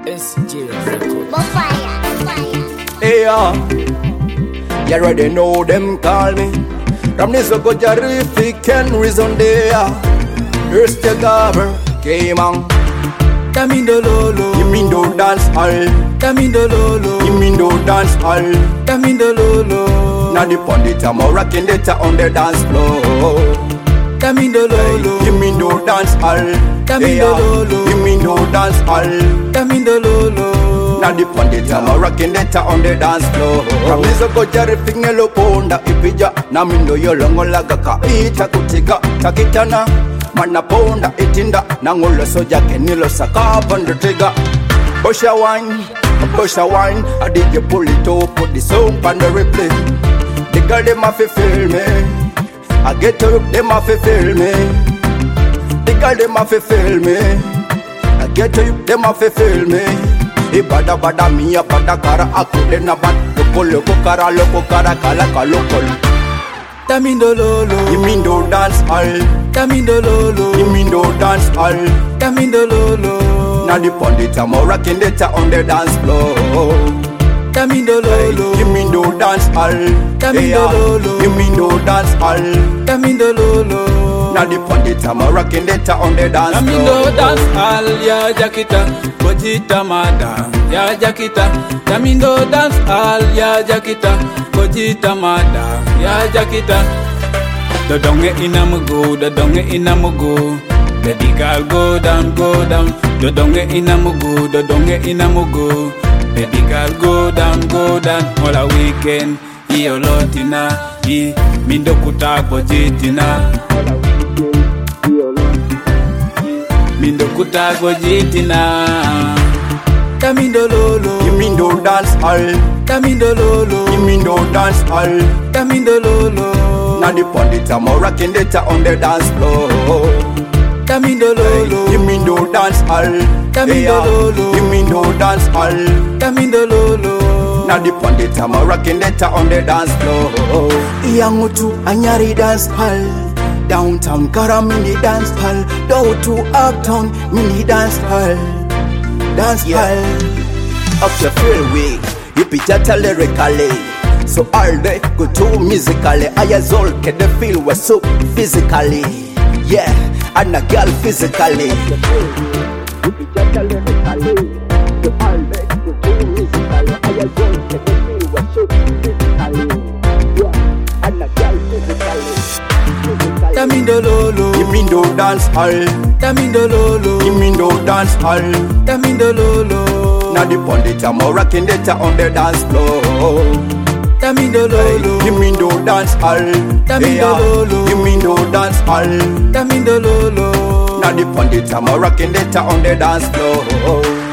SJ Record. Bonfire. Hey, you already know them call me. From this go terrific and reason there. First the cover came on. Tamindo lolo, you mean do dance hall. Tamindo lolo, you mean do dance hall. Tamindo lolo. Now the pundit I'm rocking it on the dance floor. Tamindo lolo, you mean do dance hall. Tamindo lolo, you mean do dance hall. Tamindo lolo. Now the pundit I'm rocking it on the dance floor. From this go terrific ngelo ponda ipija. Na mindo yolongo lagaka ita kutiga takitana. Mana ponda itinda nangolo soja kenilo saka on the trigger. Busha wine, I did you pull it up, put the song on the replay. The girl them a fi feel me, I get to them a fi feel me. The girl them a fi feel me, I get to them a fi feel me. Ibada bada miya pada kara akude na bat loko kara kala kalokol. Tamindo lolo, you mean do dance hall. Tamindo lolo, you mean do dance hall. Tamindo lolo. Now the pundit I'm rocking it on the dance floor. Tamindo lolo, you mean do dance hall. Tamindo lolo, you mean do dance hall. Tamindo lolo. Now the pundit I'm rocking it on the dance floor. Tamindo dance hall, ya jakita, kojita mada, ya jakita. Tamindo dance hall, ya jakita, kojita mada, ya jakita. Dodonge inamugo, dodonge inamugo. Baby girl go down, go down. Dodonge inamugo, dodonge inamugo. Baby girl go down, go down. All a weekend, iyo lotina, i mindo kutako jitina. Mindo kutako jitina. Tamindo lolo, you mean do dance hall. Tamindo lolo, you mean do dance hall. Tamindo lolo. Now the pundit I'm rocking it on the dance floor. Tamindo lolo, you mean do dance hall. Tamindo lolo, you mean do dance hall. Tamindo lolo. Now the pundit I'm rocking it on the dance floor. Iyangutu anyari dance hall. Downtown Karamini dance hall. Down to uptown mini dance hall. Dance hall. Up the freeway, you picture lyrically. So all day go to musically. I as all get the feel was so physically. Yeah, and a girl physically. You picture lyrically. So all day go to musically. I as all get the feel was so physically. Yeah, and a girl physically. Tamindo lolo, you mean do dance hall. Tamindo lolo, you mean do dance hall. Tamindo lolo. Now the pundit I'm rocking it on the dance floor. Tamindo lolo, you mean do dance hall. Tamindo lolo, you mean do dance hall. Tamindo lolo. Now the pundit I'm rocking it on the dance floor.